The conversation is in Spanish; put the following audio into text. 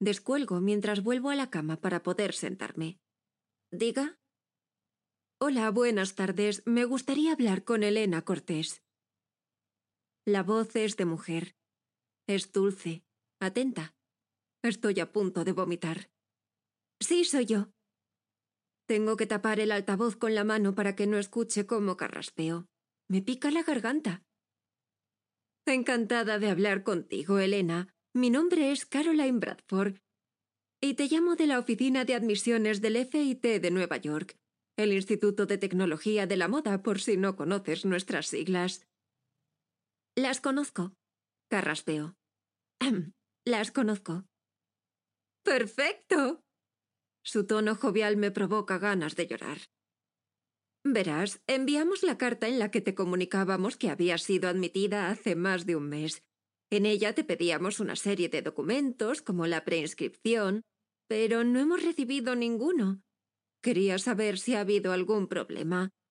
Descuelgo mientras vuelvo a la cama para poder sentarme. ¿Diga? Hola, buenas tardes. Me gustaría hablar con Elena Cortés. La voz es de mujer. Es dulce, atenta. Estoy a punto de vomitar. Sí, soy yo. Tengo que tapar el altavoz con la mano para que no escuche cómo carraspeo. Me pica la garganta. Encantada de hablar contigo, Elena. Mi nombre es Caroline Bradford y te llamo de la oficina de admisiones del FIT de Nueva York, el Instituto de Tecnología de la Moda, por si no conoces nuestras siglas. Las conozco. Carraspeo. Las conozco. ¡Perfecto! Su tono jovial me provoca ganas de llorar. Verás, enviamos la carta en la que te comunicábamos que habías sido admitida hace más de un mes. En ella te pedíamos una serie de documentos, como la preinscripción, pero no hemos recibido ninguno. Quería saber si ha habido algún problema.